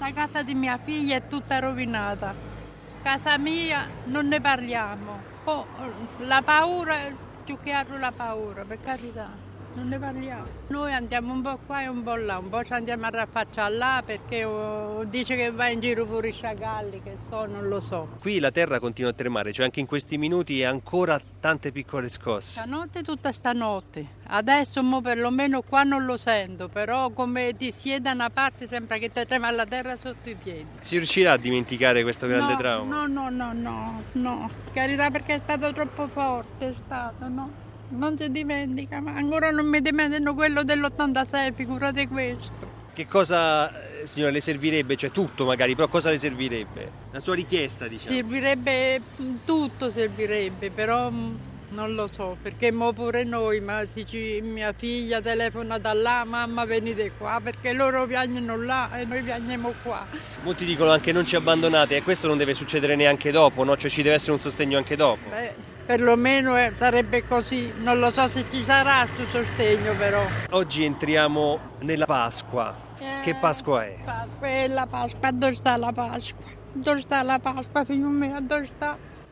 La casa di mia figlia è tutta rovinata. Casa mia non ne parliamo. Poi la paura, più che altro la paura, per carità. Non ne parliamo. Noi andiamo un po' qua e un po' là, un po' ci andiamo a raffacciare là perché dice che va in giro pure i sciacalli, che so, non lo so. Qui la terra continua a tremare, cioè anche in questi minuti ancora tante piccole scosse. Stanotte, tutta stanotte. Adesso perlomeno qua non lo sento, però come ti siede da una parte sembra che ti trema la terra sotto i piedi. Si riuscirà a dimenticare questo grande trauma? No. Carità, perché è stato troppo forte, è stato, no? Non si dimentica, ma ancora non mi dimenticano quello dell'86, figurate questo. Che cosa, signora, le servirebbe? Cioè tutto magari, però cosa le servirebbe? La sua richiesta, diciamo. Servirebbe, tutto servirebbe, però non lo so, perché mo pure noi, mia figlia telefona da là, mamma venite qua, perché loro piangono là e noi piangiamo qua. Molti dicono anche non ci abbandonate e questo non deve succedere neanche dopo, no? Cioè ci deve essere un sostegno anche dopo. Perlomeno sarebbe così, non lo so se ci sarà questo sostegno però. Oggi entriamo nella Pasqua. Che Pasqua è? Pasqua è la Pasqua, dove sta la Pasqua? Dove sta la Pasqua, figlio mio, dove sta?